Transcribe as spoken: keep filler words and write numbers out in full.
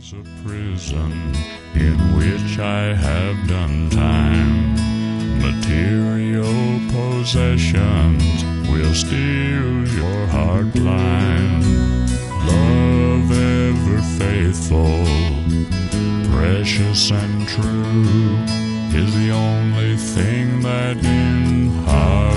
is a prison in which I have done time. Material possessions will steal your heart blind. Love ever faithful, precious and true, is the only thing that in heart